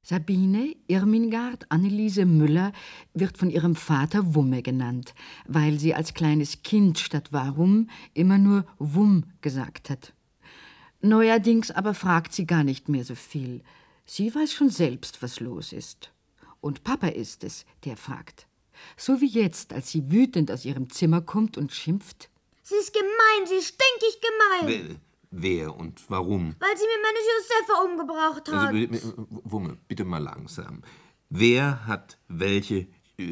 Sabine Irmingard Anneliese Müller wird von ihrem Vater Wumme genannt, weil sie als kleines Kind statt warum immer nur Wumm gesagt hat. Neuerdings aber fragt sie gar nicht mehr so viel. Sie weiß schon selbst, was los ist. Und Papa ist es, der fragt. So wie jetzt, als sie wütend aus ihrem Zimmer kommt und schimpft. Sie ist gemein, sie ist stinkig gemein. Wer und warum? Weil sie mir meine Josefa umgebracht hat. Also, Wumme, bitte mal langsam. Wer hat welche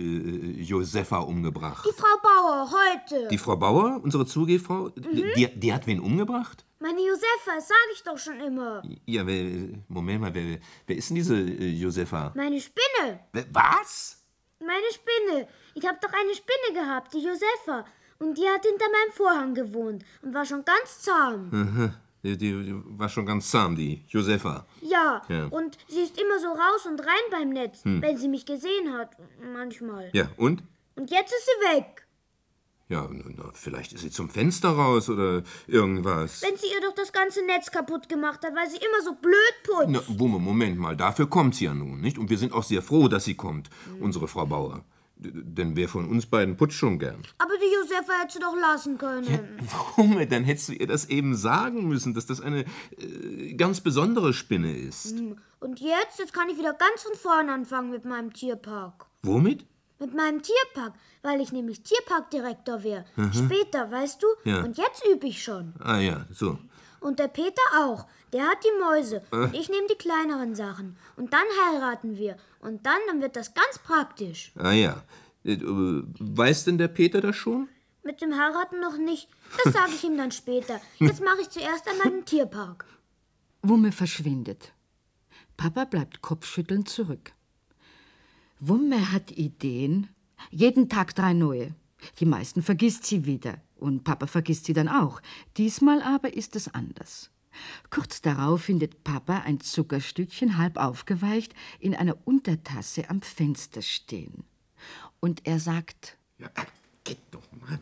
Josefa umgebracht? Die Frau Bauer, heute. Die Frau Bauer, unsere Zugehfrau? Die hat wen umgebracht? Meine Josefa, das sage ich doch schon immer. Ja, Moment mal, wer ist denn diese Josefa? Meine Spinne. Was? Meine Spinne. Ich habe doch eine Spinne gehabt, die Josefa. Und die hat hinter meinem Vorhang gewohnt und war schon ganz zahm. Aha. Die war schon ganz zahm, die Josefa. Ja, und sie ist immer so raus und rein beim Netz, wenn sie mich gesehen hat, manchmal. Ja, und? Und jetzt ist sie weg. Ja, vielleicht ist sie zum Fenster raus oder irgendwas. Wenn sie ihr doch das ganze Netz kaputt gemacht hat, weil sie immer so blöd putzt. Na, Wumme, Moment mal, dafür kommt sie ja nun, nicht? Und wir sind auch sehr froh, dass sie kommt, unsere Frau Bauer. Denn wer von uns beiden putzt schon gern. Aber die Josefa hätte sie doch lassen können. Ja, warum? Dann hättest du ihr das eben sagen müssen, dass das eine ganz besondere Spinne ist. Und jetzt kann ich wieder ganz von vorne anfangen mit meinem Tierpark. Womit? Mit meinem Tierpark, weil ich nämlich Tierparkdirektor wäre. Später, weißt du? Ja. Und jetzt übe ich schon. Ah ja, so. Und der Peter auch. Der hat die Mäuse. Und ich nehme die kleineren Sachen. Und dann heiraten wir. Und dann wird das ganz praktisch. Ah ja. Weiß denn der Peter das schon? Mit dem Heiraten noch nicht. Das sage ich ihm dann später. Jetzt mache ich zuerst einmal den Tierpark. Wumme verschwindet. Papa bleibt kopfschüttelnd zurück. Wumme hat Ideen. Jeden Tag 3 neue. Die meisten vergisst sie wieder. Und Papa vergisst sie dann auch. Diesmal aber ist es anders. Kurz darauf findet Papa ein Zuckerstückchen, halb aufgeweicht, in einer Untertasse am Fenster stehen. Und er sagt... Ja, geht doch mal.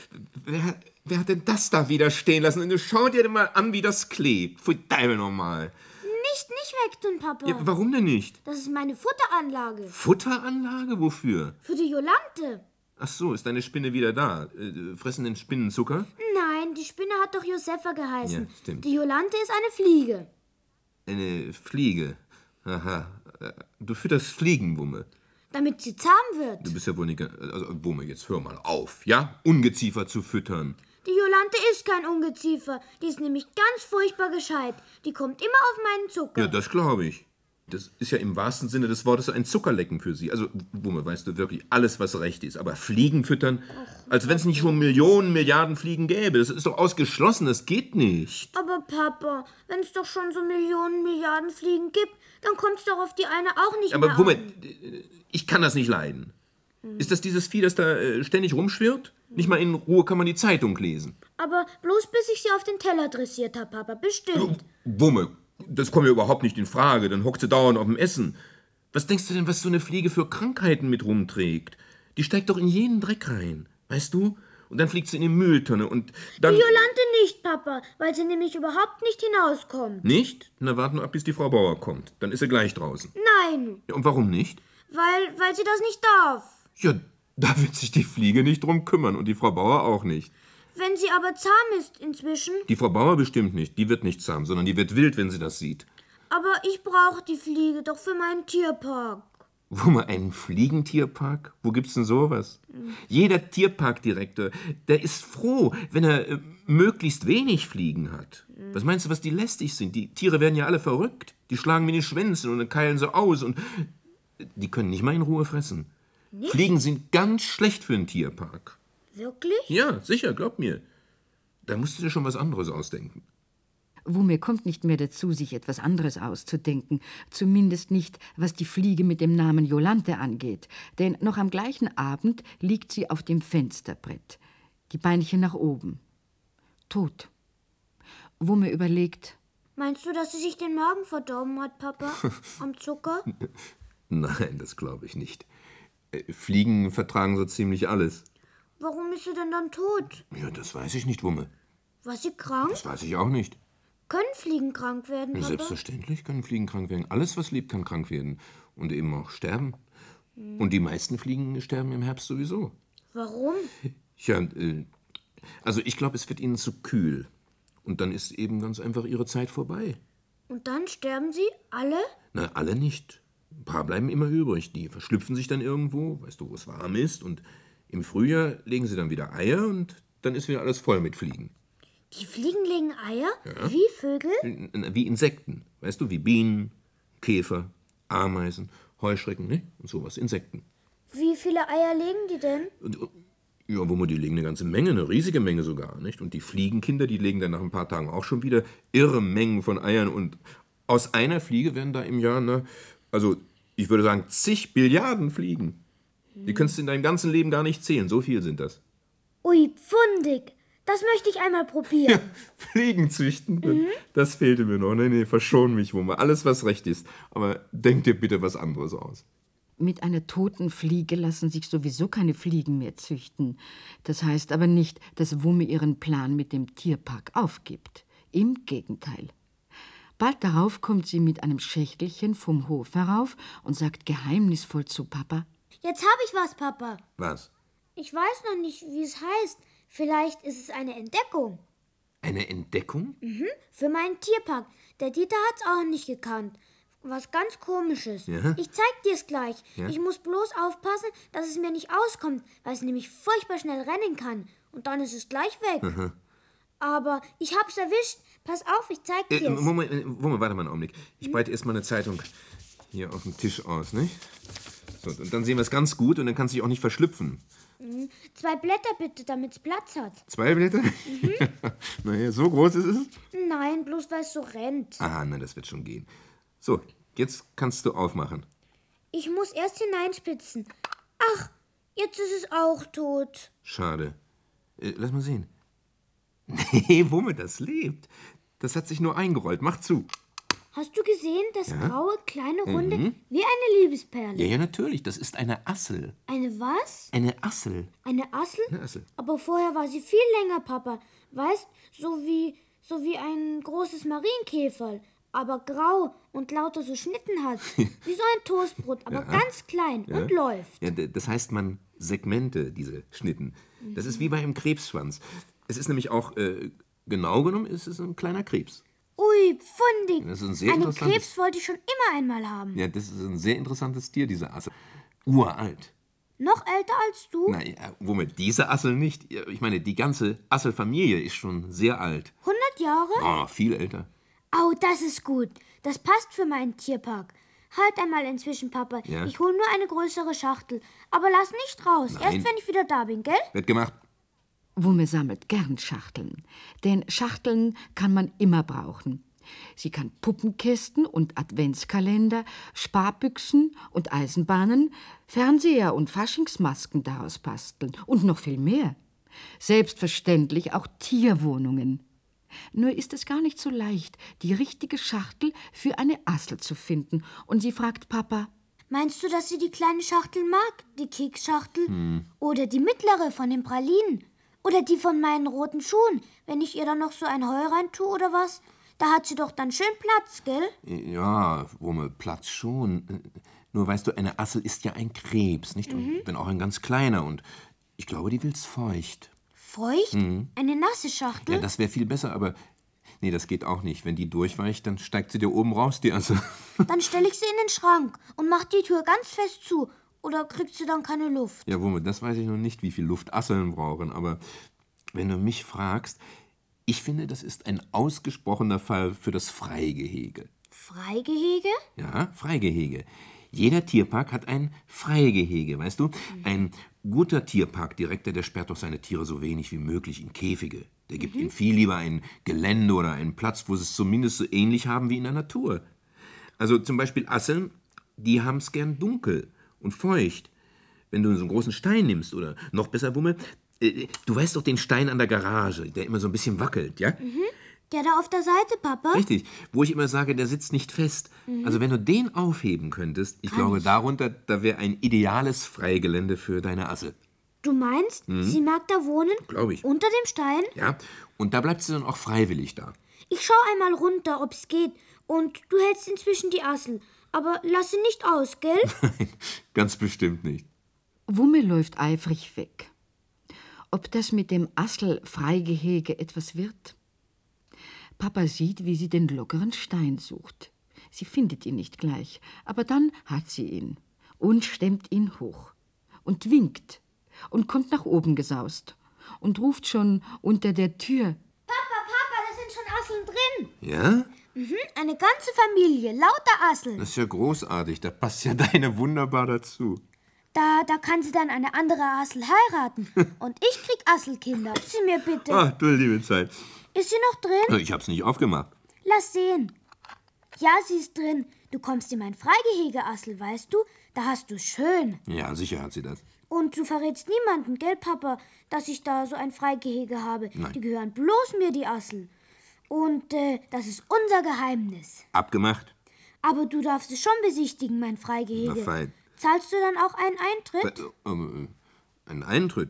Wer hat denn das da wieder stehen lassen? Und schau dir mal an, wie das klebt. Pfui Teufel nochmal. Nicht wegtun, Papa. Ja, warum denn nicht? Das ist meine Futteranlage. Futteranlage? Wofür? Für die Jolante. Ach so, ist deine Spinne wieder da? Fressen denn Spinnen Zucker? Nein, die Spinne hat doch Josefa geheißen. Ja, stimmt. Die Jolante ist eine Fliege. Eine Fliege? Aha. Du fütterst Fliegen, Wumme. Damit sie zahm wird. Du bist ja wohl nicht... Also, Wumme, jetzt hör mal auf, ja? Ungeziefer zu füttern. Die Jolante ist kein Ungeziefer. Die ist nämlich ganz furchtbar gescheit. Die kommt immer auf meinen Zucker. Ja, das glaube ich. Das ist ja im wahrsten Sinne des Wortes ein Zuckerlecken für sie. Also, Wumme, weißt du wirklich alles, was recht ist. Aber Fliegen füttern, als wenn es nicht schon Millionen, Milliarden Fliegen gäbe. Das ist doch ausgeschlossen, das geht nicht. Aber Papa, wenn es doch schon so Millionen, Milliarden Fliegen gibt, dann kommt es doch auf die eine auch nicht mehr Aber Wumme, an. ich kann das nicht leiden. Ist das dieses Vieh, das da ständig rumschwirrt? Nicht mal in Ruhe kann man die Zeitung lesen. Aber bloß bis ich sie auf den Teller dressiert habe, Papa, bestimmt. Wumme, das kommt ja überhaupt nicht in Frage. Dann hockt sie dauernd auf dem Essen. Was denkst du denn, was so eine Fliege für Krankheiten mit rumträgt? Die steigt doch in jeden Dreck rein, weißt du? Und dann fliegt sie in die Mülltonne und dann... Die Jolante nicht, Papa, weil sie nämlich überhaupt nicht hinauskommt. Nicht? Na, warten wir ab, bis die Frau Bauer kommt. Dann ist sie gleich draußen. Nein, Ja, und warum nicht? weil sie das nicht darf. Ja, da wird sich die Fliege nicht drum kümmern und die Frau Bauer auch nicht. Wenn sie aber zahm ist inzwischen. Die Frau Bauer bestimmt nicht. Die wird nicht zahm, sondern die wird wild, wenn sie das sieht. Aber ich brauche die Fliege doch für meinen Tierpark. Wo mal einen Fliegentierpark? Wo gibt's denn sowas? Jeder Tierparkdirektor, der ist froh, wenn er möglichst wenig Fliegen hat. Was meinst du, was die lästig sind? Die Tiere werden ja alle verrückt. Die schlagen mit den Schwänzen und dann keilen sie aus und die können nicht mal in Ruhe fressen. Nicht? Fliegen sind ganz schlecht für einen Tierpark. Wirklich? Ja, sicher, glaub mir. Da musst du dir schon was anderes ausdenken. Wumme kommt nicht mehr dazu, sich etwas anderes auszudenken, zumindest nicht, was die Fliege mit dem Namen Jolante angeht, denn noch am gleichen Abend liegt sie auf dem Fensterbrett, die Beinchen nach oben, tot. Wumme überlegt: Meinst du, dass sie sich den Magen verdorben hat, Papa? Am Zucker? Nein, das glaube ich nicht. Fliegen vertragen so ziemlich alles. Warum ist sie denn dann tot? Ja, das weiß ich nicht, Wumme. War sie krank? Das weiß ich auch nicht. Können Fliegen krank werden, Papa? Selbstverständlich können Fliegen krank werden. Alles, was lebt, kann krank werden. Und eben auch sterben. Und die meisten Fliegen sterben im Herbst sowieso. Warum? Tja, also ich glaube, es wird ihnen zu kühl. Und dann ist eben ganz einfach ihre Zeit vorbei. Und dann sterben sie alle? Na, alle nicht. Ein paar bleiben immer übrig. Die verschlüpfen sich dann irgendwo, weißt du, wo es warm ist. Und im Frühjahr legen sie dann wieder Eier und dann ist wieder alles voll mit Fliegen. Die Fliegen legen Eier? Ja. Wie Vögel? Wie Insekten, weißt du, wie Bienen, Käfer, Ameisen, Heuschrecken, ne? Und sowas, Insekten. Wie viele Eier legen die denn? Ja, die legen eine ganze Menge, eine riesige Menge sogar, nicht? Und die Fliegenkinder, die legen dann nach ein paar Tagen auch schon wieder irre Mengen von Eiern. Und aus einer Fliege werden da im Jahr, also ich würde sagen, zig Billiarden Fliegen. Die kannst du in deinem ganzen Leben gar nicht zählen, so viel sind das. Ui, pfundig. Das möchte ich einmal probieren. Ja, Fliegen züchten, das fehlte mir noch. Nee, verschon mich, Wumme. Alles, was recht ist. Aber denk dir bitte was anderes aus. Mit einer toten Fliege lassen sich sowieso keine Fliegen mehr züchten. Das heißt aber nicht, dass Wumme ihren Plan mit dem Tierpark aufgibt. Im Gegenteil. Bald darauf kommt sie mit einem Schächtelchen vom Hof herauf und sagt geheimnisvoll zu Papa: Jetzt habe ich was, Papa. Was? Ich weiß noch nicht, wie es heißt. Vielleicht ist es eine Entdeckung. Eine Entdeckung? Für meinen Tierpark. Der Dieter hat's auch nicht gekannt. Was ganz Komisches. Ja? Ich zeig dir's gleich. Ja? Ich muss bloß aufpassen, dass es mir nicht auskommt, weil es nämlich furchtbar schnell rennen kann. Und dann ist es gleich weg. Aber ich hab's erwischt. Pass auf, ich zeig dir's. Moment, warte mal einen Augenblick. Ich breite erst mal eine Zeitung hier auf dem Tisch aus, nicht? So, und dann sehen wir es ganz gut und dann kann es sich auch nicht verschlüpfen. 2 Blätter bitte, damit's Platz hat. 2 Blätter? Naja, so groß ist es? Nein, bloß weil es so rennt. Ah, na, das wird schon gehen. So, jetzt kannst du aufmachen. Ich muss erst hineinspitzen. Ach, jetzt ist es auch tot. Schade. Lass mal sehen. Nee, womit das lebt. Das hat sich nur eingerollt. Mach zu. Hast du gesehen, das graue, kleine, runde, wie eine Liebesperle? Ja, natürlich. Das ist eine Assel. Eine was? Eine Assel. Eine Assel? Eine Assel. Aber vorher war sie viel länger, Papa. Weißt, so wie ein großes Marienkäferl, aber grau und lauter so Schnitten hat. Wie so ein Toastbrot, aber ganz klein und läuft. Ja, das heißt man Segmente, diese Schnitten. Das ist wie bei einem Krebsschwanz. Es ist nämlich auch, genau genommen, ist es ein kleiner Krebs. Ui, pfundig. Das ist ein sehr Einen interessantes- Krebs wollte ich schon immer einmal haben. Ja, das ist ein sehr interessantes Tier, diese Assel. Uralt. Noch älter als du? Naja, womit diese Assel nicht? Ich meine, die ganze Asselfamilie ist schon sehr alt. 100 Jahre? Oh, viel älter. Oh, das ist gut. Das passt für meinen Tierpark. Halt einmal inzwischen, Papa. Ja? Ich hole nur eine größere Schachtel. Aber lass nicht raus. Nein. Erst wenn ich wieder da bin, gell? Wird gemacht. Wumme sammelt gern Schachteln, denn Schachteln kann man immer brauchen. Sie kann Puppenkästen und Adventskalender, Sparbüchsen und Eisenbahnen, Fernseher und Faschingsmasken daraus basteln und noch viel mehr. Selbstverständlich auch Tierwohnungen. Nur ist es gar nicht so leicht, die richtige Schachtel für eine Assel zu finden. Und sie fragt Papa: Meinst du, dass sie die kleine Schachtel mag? Die Keksschachtel? Oder die mittlere von den Pralinen? Oder die von meinen roten Schuhen, wenn ich ihr dann noch so ein Heu rein tue oder was? Da hat sie doch dann schön Platz, gell? Ja, Wumme, Platz schon. Nur weißt du, eine Assel ist ja ein Krebs, nicht? Und wenn auch ein ganz kleiner. Und ich glaube, die will's feucht. Feucht? Eine nasse Schachtel? Ja, das wäre viel besser, aber nee, das geht auch nicht. Wenn die durchweicht, dann steigt sie dir oben raus, die Assel. Dann stelle ich sie in den Schrank und mach die Tür ganz fest zu. Oder kriegt sie dann keine Luft? Ja, Wumme, das weiß ich noch nicht, wie viel Luft Asseln brauchen. Aber wenn du mich fragst, ich finde, das ist ein ausgesprochener Fall für das Freigehege. Freigehege? Ja, Freigehege. Jeder Tierpark hat ein Freigehege, weißt du? Ein guter Tierparkdirektor, der sperrt doch seine Tiere so wenig wie möglich in Käfige. Der gibt ihnen viel lieber ein Gelände oder einen Platz, wo sie es zumindest so ähnlich haben wie in der Natur. Also zum Beispiel Asseln, die haben es gern dunkel und feucht. Wenn du so einen großen Stein nimmst oder noch besser, Wumme, du weißt doch den Stein an der Garage, der immer so ein bisschen wackelt, ja? Der da auf der Seite, Papa? Richtig, wo ich immer sage, der sitzt nicht fest. Also wenn du den aufheben könntest, ich glaube, darunter, da wäre ein ideales Freigelände für deine Assel. Du meinst, sie mag da wohnen? Glaube ich. Unter dem Stein? Ja, und da bleibt sie dann auch freiwillig da. Ich schau einmal runter, ob's geht. Und du hältst inzwischen die Assel. Aber lass sie nicht aus, gell? Nein, ganz bestimmt nicht. Wumme läuft eifrig weg. Ob das mit dem Assel-Freigehege etwas wird? Papa sieht, wie sie den lockeren Stein sucht. Sie findet ihn nicht gleich, aber dann hat sie ihn und stemmt ihn hoch und winkt und kommt nach oben gesaust und ruft schon unter der Tür: Papa, da sind schon Asseln drin. Ja? Eine ganze Familie, lauter Asseln. Das ist ja großartig. Da passt ja deine wunderbar dazu. Da kann sie dann eine andere Assel heiraten. Und ich krieg Asselkinder. Gib sie mir bitte. Ach, du liebe Zeit. Ist sie noch drin? Ich hab's nicht aufgemacht. Lass sehen. Ja, sie ist drin. Du kommst in mein Freigehege, Assel, weißt du? Da hast du's schön. Ja, sicher hat sie das. Und du verrätst niemanden, gell, Papa, dass ich da so ein Freigehege habe. Nein. Die gehören bloß mir, die Asseln. Und das ist unser Geheimnis. Abgemacht? Aber du darfst es schon besichtigen, mein Freigehege. Na fein. Zahlst du dann auch einen Eintritt? Ein Eintritt?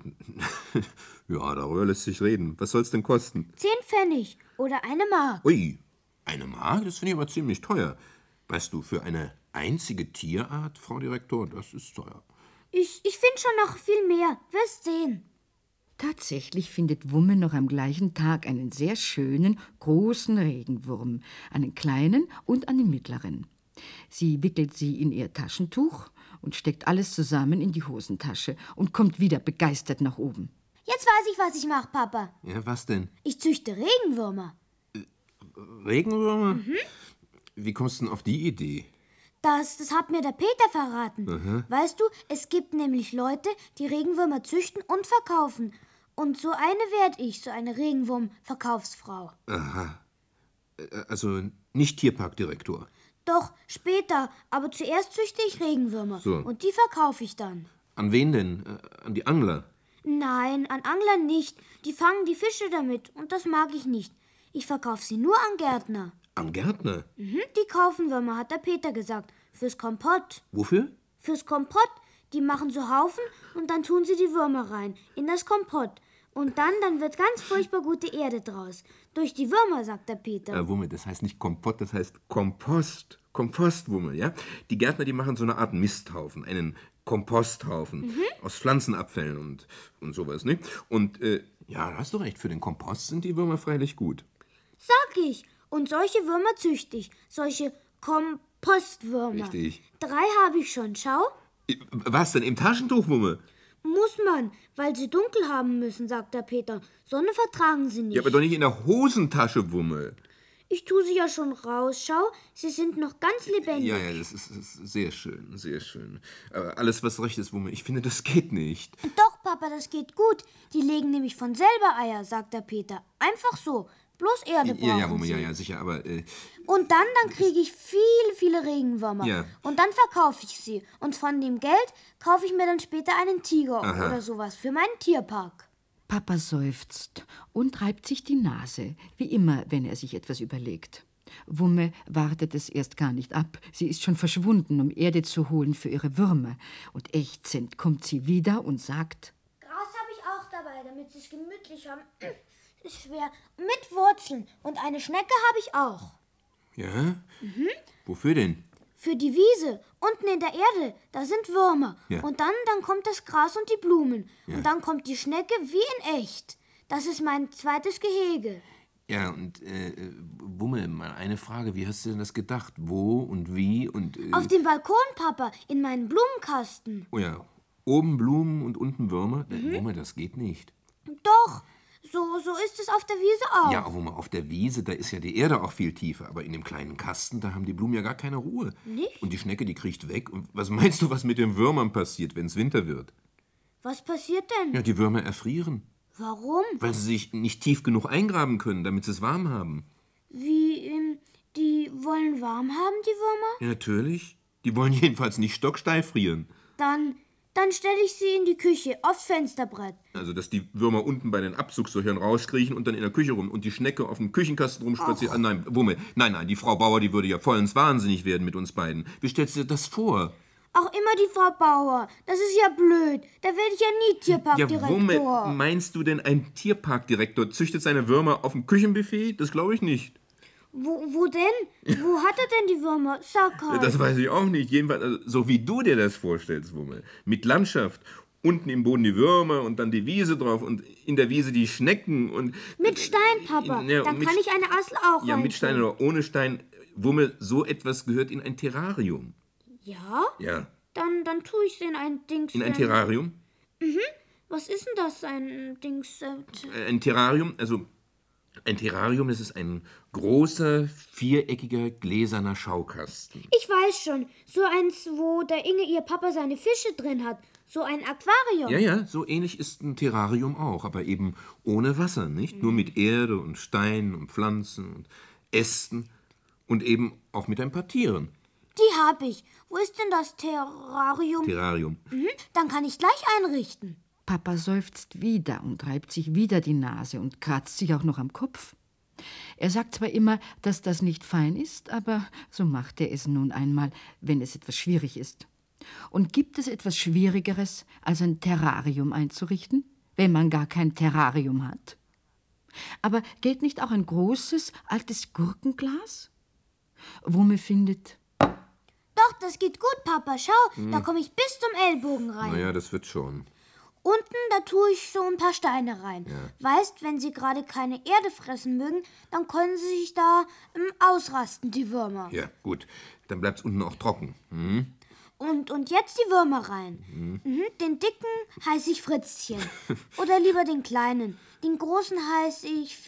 Ja, darüber lässt sich reden. Was soll's denn kosten? 10 Pfennig oder eine Mark. Ui, eine Mark? Das finde ich aber ziemlich teuer. Weißt du, für eine einzige Tierart, Frau Direktor, das ist teuer. Ich finde schon noch viel mehr. Wirst sehen. Tatsächlich findet Wumme noch am gleichen Tag einen sehr schönen, großen Regenwurm, einen kleinen und einen mittleren. Sie wickelt sie in ihr Taschentuch und steckt alles zusammen in die Hosentasche und kommt wieder begeistert nach oben. Jetzt weiß ich, was ich mache, Papa. Ja, was denn? Ich züchte Regenwürmer. Regenwürmer? Wie kommst du denn auf die Idee? Das hat mir der Peter verraten. Weißt du, es gibt nämlich Leute, die Regenwürmer züchten und verkaufen. Und so eine werd ich, so eine Regenwurm-Verkaufsfrau. Aha. Also nicht Tierparkdirektor. Doch, später. Aber zuerst züchte ich Regenwürmer. So. Und die verkaufe ich dann. An wen denn? An die Angler? Nein, an Anglern nicht. Die fangen die Fische damit. Und das mag ich nicht. Ich verkaufe sie nur an Gärtner. Am Gärtner? Die kaufen Würmer, hat der Peter gesagt. Fürs Kompott. Wofür? Fürs Kompott. Die machen so Haufen und dann tun sie die Würmer rein. In das Kompott. Und dann wird ganz furchtbar gute Erde draus. Durch die Würmer, sagt der Peter. Wumme, das heißt nicht Kompott, das heißt Kompost. Kompostwumme, ja? Die Gärtner, die machen so eine Art Misthaufen, einen Komposthaufen aus Pflanzenabfällen und sowas, ne? Und, ja, hast du recht, für den Kompost sind die Würmer freilich gut. Sag ich. Und solche Würmer züchte ich. Solche Kompostwürmer. Richtig. 3 habe ich schon, schau. Was denn, im Taschentuch, Wumme? Muss man, weil sie dunkel haben müssen, sagt der Peter. Sonne vertragen sie nicht. Ja, aber doch nicht in der Hosentasche, Wumme. Ich tue sie ja schon raus, schau. Sie sind noch ganz lebendig. Ja, das ist sehr schön, sehr schön. Aber alles, was recht ist, Wumme, ich finde, das geht nicht. Doch, Papa, das geht gut. Die legen nämlich von selber Eier, sagt der Peter. Einfach so. Bloß Erde brauchen Ja, Wumme, sie. ja, sicher, aber... Und dann kriege ich viele Regenwürmer. Ja. Und dann verkaufe ich sie. Und von dem Geld kaufe ich mir dann später einen Tiger oder sowas für meinen Tierpark. Papa seufzt und reibt sich die Nase, wie immer, wenn er sich etwas überlegt. Wumme wartet es erst gar nicht ab. Sie ist schon verschwunden, um Erde zu holen für ihre Würmer. Und ächzend kommt sie wieder und sagt: Gras habe ich auch dabei, damit sie es gemütlich haben. Ist schwer. Mit Wurzeln. Und eine Schnecke habe ich auch. Ja? Wofür denn? Für die Wiese. Unten in der Erde. Da sind Würmer. Ja. Und dann kommt das Gras und die Blumen. Ja. Und dann kommt die Schnecke wie in echt. Das ist mein zweites Gehege. Ja, und, Wumme, mal eine Frage. Wie hast du denn das gedacht? Wo und wie und... Auf dem Balkon, Papa. In meinen Blumenkasten. Oh ja, oben Blumen und unten Würmer? Wumme, das geht nicht. Doch. So ist es auf der Wiese auch. Ja, Wumme, auf der Wiese, da ist ja die Erde auch viel tiefer. Aber in dem kleinen Kasten, da haben die Blumen ja gar keine Ruhe. Nicht? Und die Schnecke, die kriecht weg. Und was meinst du, was mit den Würmern passiert, wenn es Winter wird? Was passiert denn? Ja, die Würmer erfrieren. Warum? Weil sie sich nicht tief genug eingraben können, damit sie es warm haben. Wie, die wollen warm haben, die Würmer? Ja, natürlich. Die wollen jedenfalls nicht stocksteif frieren. Dann stelle ich sie in die Küche, aufs Fensterbrett. Also, dass die Würmer unten bei den Abzugslöchern rauskriechen und dann in der Küche rum und die Schnecke auf dem Küchenkasten rumspaziert. Ah, nein, Wumme, nein, die Frau Bauer, die würde ja vollends wahnsinnig werden mit uns beiden. Wie stellst du dir das vor? Auch immer die Frau Bauer. Das ist ja blöd. Da werde ich ja nie Tierparkdirektor. Ja, Wumme, meinst du denn, ein Tierparkdirektor züchtet seine Würmer auf dem Küchenbuffet? Das glaube ich nicht. Wo denn? Wo hat er denn die Würmer? Sag halt. Das weiß ich auch nicht. Jedenfalls, also, so wie du dir das vorstellst, Wumme. Mit Landschaft. Unten im Boden die Würmer und dann die Wiese drauf und in der Wiese die Schnecken und... Mit Stein, Papa. Ja, Dann mit kann ich eine Assel auch Ja, mit Stein reintun. oder ohne Stein. Wumme, so etwas gehört in ein Terrarium. Ja? Ja. Dann tue ich es in ein Dings. In ein Terrarium? Was ist denn das, ein Dings? Ein Terrarium, also ein Terrarium, das ist ein großer, viereckiger, gläserner Schaukasten. Ich weiß schon. So eins, wo der Inge ihr Papa seine Fische drin hat. So ein Aquarium. Ja, ja, so ähnlich ist ein Terrarium auch, aber eben ohne Wasser, nicht? Nur mit Erde und Stein und Pflanzen und Ästen und eben auch mit ein paar Tieren. Die hab ich. Wo ist denn das Terrarium? Terrarium. Dann kann ich gleich einrichten. Papa seufzt wieder und reibt sich wieder die Nase und kratzt sich auch noch am Kopf. Er sagt zwar immer, dass das nicht fein ist, aber so macht er es nun einmal, wenn es etwas schwierig ist. Und gibt es etwas Schwierigeres, als ein Terrarium einzurichten, wenn man gar kein Terrarium hat? Aber geht nicht auch ein großes, altes Gurkenglas? Wumme findet... Doch, das geht gut, Papa. Schau, da komme ich bis zum Ellbogen rein. Naja, das wird schon. Unten, da tue ich so ein paar Steine rein. Weißt, wenn sie gerade keine Erde fressen mögen, dann können sie sich da ausrasten, die Würmer. Ja, gut. Dann bleibt's unten auch trocken. Hm? Und jetzt die Würmer rein. Den dicken heiße ich Fritzchen. Oder lieber den kleinen. Den großen heiße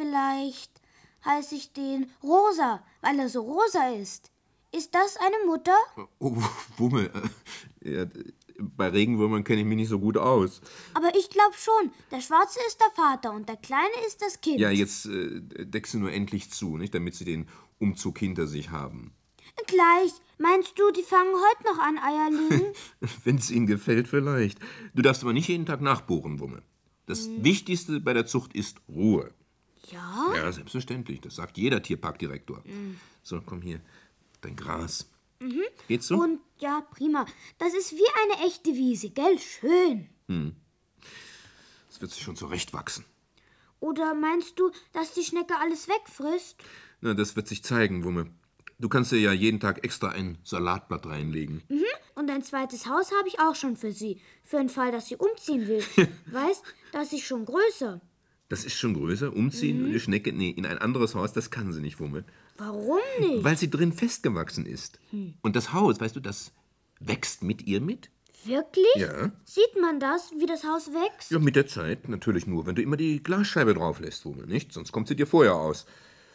ich den Rosa, weil er so rosa ist. Ist das eine Mutter? Oh, Wumme. Ja, bei Regenwürmern kenne ich mich nicht so gut aus. Aber ich glaube schon. Der Schwarze ist der Vater und der Kleine ist das Kind. Ja, jetzt deckst du nur endlich zu, nicht? Damit sie den Umzug hinter sich haben. Gleich. Meinst du, die fangen heute noch an, Eier legen? Wenn es ihnen gefällt, vielleicht. Du darfst aber nicht jeden Tag nachbohren, Wumme. Das Wichtigste bei der Zucht ist Ruhe. Ja? Ja, selbstverständlich. Das sagt jeder Tierparkdirektor. So, komm hier. Dein Gras. Geht's so? Und ja, prima. Das ist wie eine echte Wiese, gell? Schön. Das wird sich schon zurechtwachsen. Oder meinst du, dass die Schnecke alles wegfrisst? Na, das wird sich zeigen, Wumme. Du kannst dir ja jeden Tag extra ein Salatblatt reinlegen. Und ein zweites Haus habe ich auch schon für sie. Für den Fall, dass sie umziehen will. Weißt, das ist schon größer. Das ist schon größer. Umziehen und eine Schnecke, nee, in ein anderes Haus, das kann sie nicht, Wumme. Warum nicht? Weil sie drin festgewachsen ist. Und das Haus, weißt du, das wächst mit ihr mit. Wirklich? Ja. Sieht man das, wie das Haus wächst? Ja, mit der Zeit natürlich nur, wenn du immer die Glasscheibe drauf lässt, Wumme, nicht? Sonst kommt sie dir vorher aus.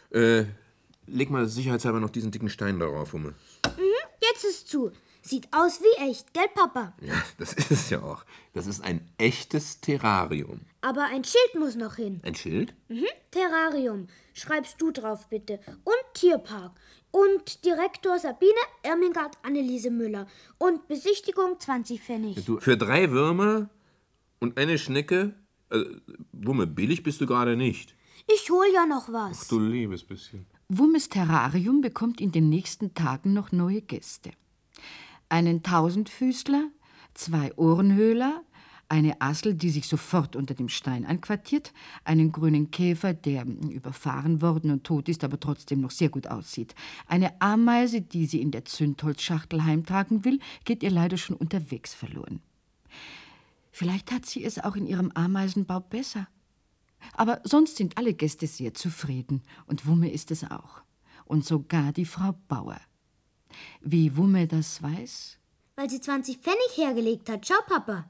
Leg mal sicherheitshalber noch diesen dicken Stein darauf, Wumme. Jetzt ist zu. Sieht aus wie echt, gell, Papa? Ja, das ist es ja auch. Das ist ein echtes Terrarium. Aber ein Schild muss noch hin. Ein Schild? Terrarium. Schreibst du drauf, bitte. Und Tierpark. Und Direktor Sabine Irmingard Anneliese Müller. Und Besichtigung 20 Pfennig. Du, für 3 Würmer und eine Schnecke? Wumme, billig bist du gerade nicht. Ich hol ja noch was. Du liebes bisschen. Wummes Terrarium bekommt in den nächsten Tagen noch neue Gäste. Einen Tausendfüßler, 2 Ohrenhöhler, eine Assel, die sich sofort unter dem Stein einquartiert, einen grünen Käfer, der überfahren worden und tot ist, aber trotzdem noch sehr gut aussieht. Eine Ameise, die sie in der Zündholzschachtel heimtragen will, geht ihr leider schon unterwegs verloren. Vielleicht hat sie es auch in ihrem Ameisenbau besser. Aber sonst sind alle Gäste sehr zufrieden und Wumme ist es auch. Und sogar die Frau Bauer. Wie Wumme das weiß? Weil sie 20 Pfennig hergelegt hat. Schau, Papa.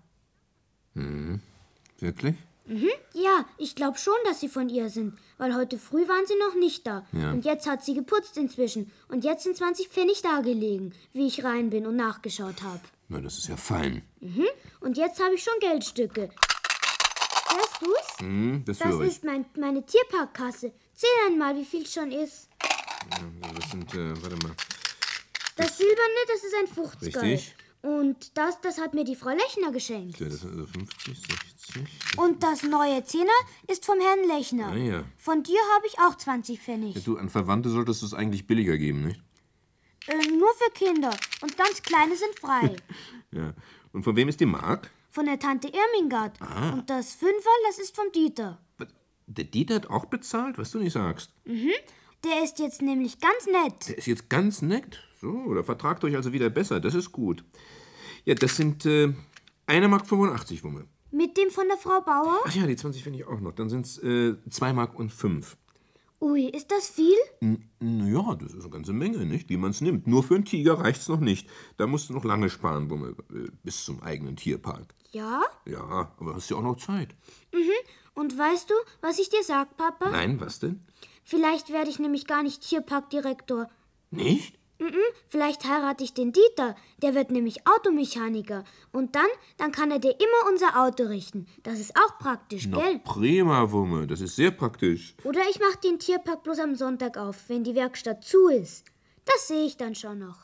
Wirklich? Ja, ich glaube schon, dass sie von ihr sind. Weil heute früh waren sie noch nicht da. Ja. Und jetzt hat sie geputzt inzwischen. Und jetzt sind 20 Pfennig da gelegen, wie ich rein bin und nachgeschaut habe. Na, das ist ja fein. Und jetzt habe ich schon Geldstücke. Hörst du's? Das Das höre ich. ist meine Tierparkkasse. Zähl einmal, wie viel schon ist. Das sind, warte mal. Das Silberne, das ist ein Fuchtsgeil. Richtig. Und das hat mir die Frau Lechner geschenkt. Ja, das sind also 50, 60. Und das neue Zehner ist vom Herrn Lechner. Ah, ja. Von dir habe ich auch 20 Pfennig. Du, an Verwandte solltest du es eigentlich billiger geben, nicht? Nur für Kinder. Und ganz kleine sind frei. Ja. Und von wem ist die Mark? Von der Tante Irmingard. Und das Fünferl, das ist vom Dieter. Der Dieter hat auch bezahlt, was du nicht sagst. Der ist jetzt nämlich ganz nett. Der ist jetzt ganz nett. So, da vertragt euch also wieder besser. Das ist gut. Ja, das sind 1,85 Mark, Wumme. Mit dem von der Frau Bauer? Ach ja, die 20 finde ich auch noch. Dann sind es 2,05 Mark. Ui, ist das viel? Ja, das ist eine ganze Menge, nicht? Wie man es nimmt. Nur für einen Tiger reicht's noch nicht. Da musst du noch lange sparen, Wumme, bis zum eigenen Tierpark. Ja? Ja, aber hast ja auch noch Zeit. Und weißt du, was ich dir sag, Papa? Nein, was denn? Vielleicht werde ich nämlich gar nicht Tierparkdirektor. Nicht? Vielleicht heirate ich den Dieter. Der wird nämlich Automechaniker. Und dann kann er dir immer unser Auto richten. Das ist auch praktisch, gell? Prima, Wumme, das ist sehr praktisch. Oder ich mache den Tierpark bloß am Sonntag auf, wenn die Werkstatt zu ist. Das sehe ich dann schon noch.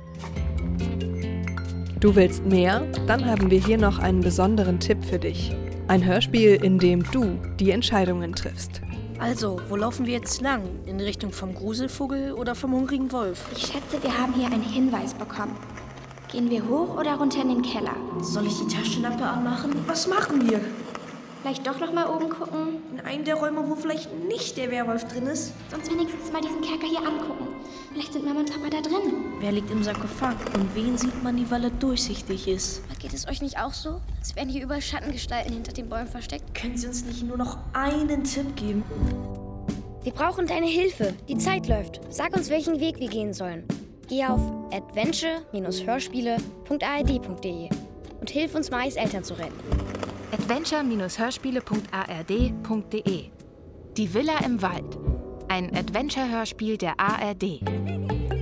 Du willst mehr? Dann haben wir hier noch einen besonderen Tipp für dich. Ein Hörspiel, in dem du die Entscheidungen triffst. Also, wo laufen wir jetzt lang? In Richtung vom Gruselvogel oder vom hungrigen Wolf? Ich schätze, wir haben hier einen Hinweis bekommen. Gehen wir hoch oder runter in den Keller? Soll ich die Taschenlampe anmachen? Was machen wir? Vielleicht doch noch mal oben gucken? In einem der Räume, wo vielleicht nicht der Werwolf drin ist? Sonst wenigstens mal diesen Kerker hier angucken. Vielleicht sind Mama und Papa da drin. Wer liegt im Sarkophag? Und wen sieht man nie, weil er durchsichtig ist? Geht es euch nicht auch so? Es werden hier überall Schattengestalten hinter den Bäumen versteckt. Können Sie uns nicht nur noch einen Tipp geben? Wir brauchen deine Hilfe. Die Zeit läuft. Sag uns, welchen Weg wir gehen sollen. Geh auf adventure-hörspiele.ard.de und hilf uns, Mais Eltern zu retten. adventure-hörspiele.ard.de. Die Villa im Wald. Ein Adventure-Hörspiel der ARD.